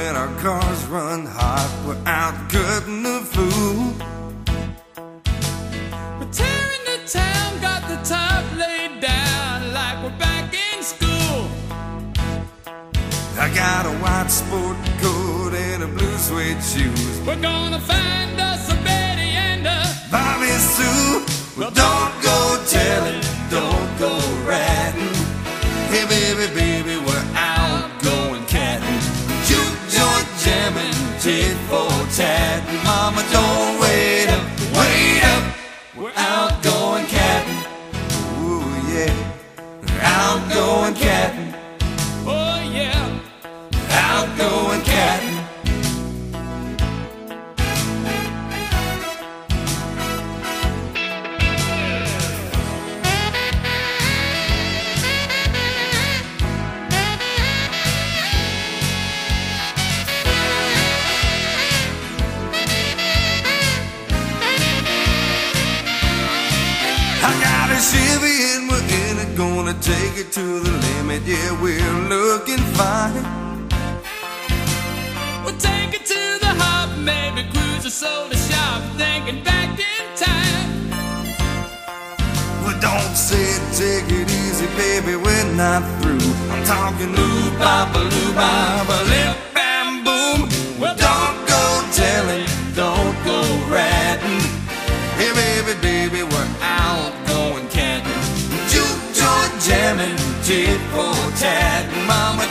when our cars run hot, we're out cutting the food. We're tearing the town, got the top laid down like we're back in school. I got a white sport coat and a blue suede shoes. We're gonna find us a Betty and a Bobby Sue. Well, don't go telling, don't go ratting. Hey baby, baby, we're out going catting. Juke joint jamming, tit for tat. Mama, don't wait up, wait up. We're out going catting. Ooh yeah, out going catting. oh yeah. Out going catting. I got a Chevy and we're in it, gonna take it to the limit. Yeah, we're looking fine. We'll take it to the hop, maybe cruise or soda shop, thinking back in time. Well, don't say it, take it easy, baby, we're not through. I'm talking loo baba, lip bam boom. Well, don't go telling, don't go ratting. Hey baby, baby, we're out going catting. Juke joint jamming, tit for tat. Mama,